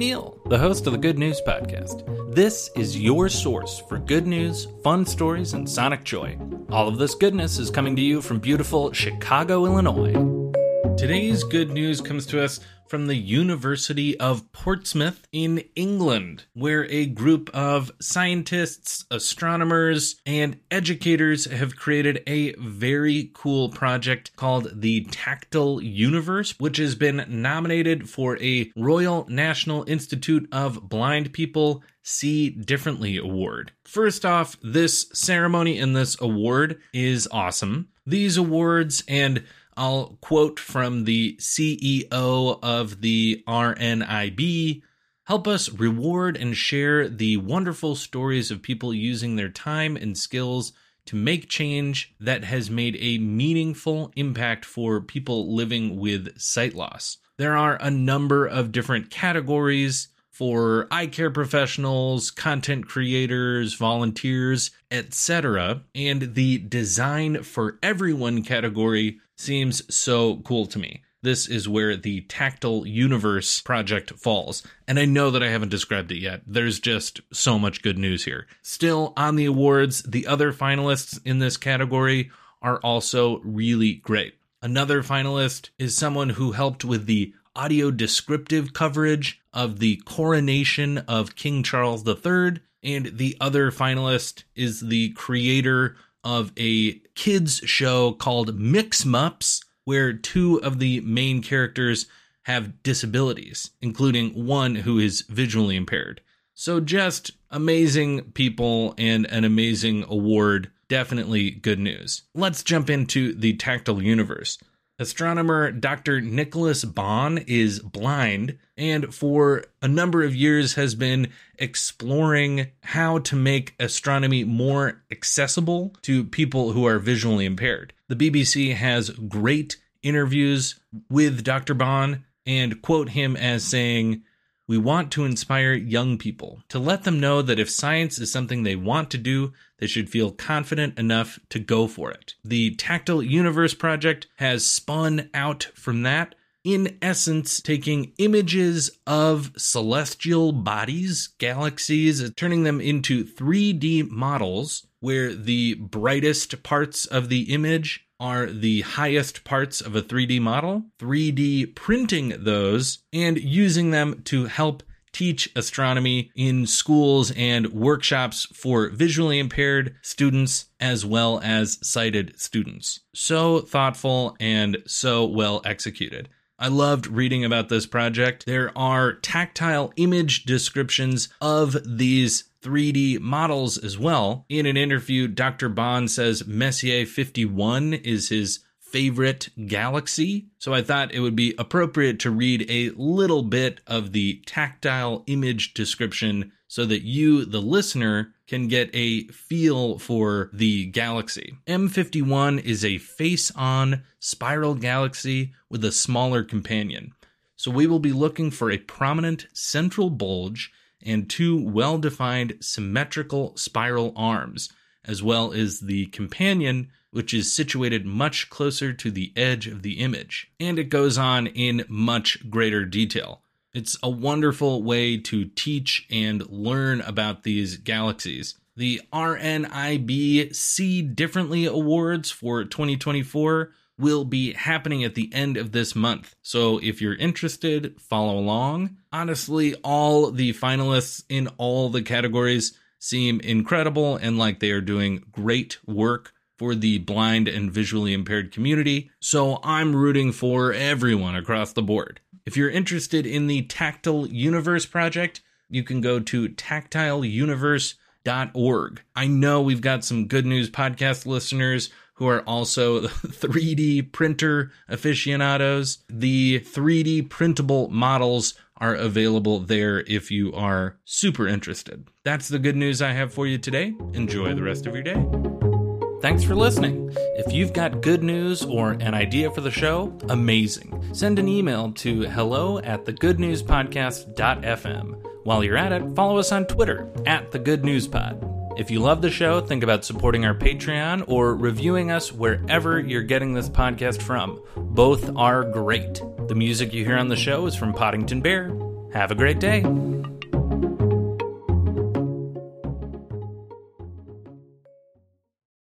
Neil, the host of the Good News Podcast. This is your source for good news, fun stories, and sonic joy. All of this goodness is coming to you from beautiful Chicago, Illinois. Today's good news comes to us from the University of Portsmouth in England, where a group of scientists, astronomers, and educators have created a very cool project called the Tactile Universe, which has been nominated for a Royal National Institute of Blind People See Differently Award. First off, this ceremony and this award is awesome. These awards, and I'll quote from the CEO of the RNIB, help us reward and share the wonderful stories of people using their time and skills to make change that has made a meaningful impact for people living with sight loss. There are a number of different categories for eye care professionals, content creators, volunteers, etc. And the Design for Everyone category seems so cool to me. This is where the Tactile Universe project falls. And I know that I haven't described it yet. There's just so much good news here. Still on the awards, the other finalists in this category are also really great. Another finalist is someone who helped with the audio descriptive coverage of the coronation of King Charles III, and the other finalist is the creator of a kids show called Mix-Mups, where two of the main characters have disabilities, including one who is visually impaired. So just amazing people and an amazing award. Definitely good news. Let's jump into the Tactile Universe. Astronomer Dr. Nicholas Bond is blind and for a number of years has been exploring how to make astronomy more accessible to people who are visually impaired. The BBC has great interviews with Dr. Bond and quote him as saying, "We want to inspire young people to let them know that if science is something they want to do, they should feel confident enough to go for it." The Tactile Universe project has spun out from that, in essence, taking images of celestial bodies, galaxies, turning them into 3D models where the brightest parts of the image are the highest parts of a 3D model, 3D printing those, and using them to help teach astronomy in schools and workshops for visually impaired students as well as sighted students. So thoughtful and so well executed. I loved reading about this project. There are tactile image descriptions of these 3D models as well. In an interview, Dr. Bond says Messier 51 is his favorite galaxy. So I thought it would be appropriate to read a little bit of the tactile image description so that you, the listener, can get a feel for the galaxy. M51 is a face-on spiral galaxy with a smaller companion. So we will be looking for a prominent central bulge and two well-defined symmetrical spiral arms, as well as the companion, which is situated much closer to the edge of the image. And it goes on in much greater detail. It's a wonderful way to teach and learn about these galaxies. The RNIB See Differently Awards for 2024 will be happening at the end of this month. So if you're interested, follow along. Honestly, all the finalists in all the categories seem incredible and like they are doing great work for the blind and visually impaired community. So I'm rooting for everyone across the board. If you're interested in the Tactile Universe project, you can go to tactileuniverse.org. I know we've got some Good News Podcast listeners who are also 3D printer aficionados. The 3D printable models are available there if you are super interested. That's the good news I have for you today. Enjoy the rest of your day. Thanks for listening. If you've got good news or an idea for the show, amazing. Send an email to hello@thegoodnewspodcast.fm. While you're at it, follow us on Twitter @thegoodnewspod. If you love the show, think about supporting our Patreon or reviewing us wherever you're getting this podcast from. Both are great. The music you hear on the show is from Poddington Bear. Have a great day.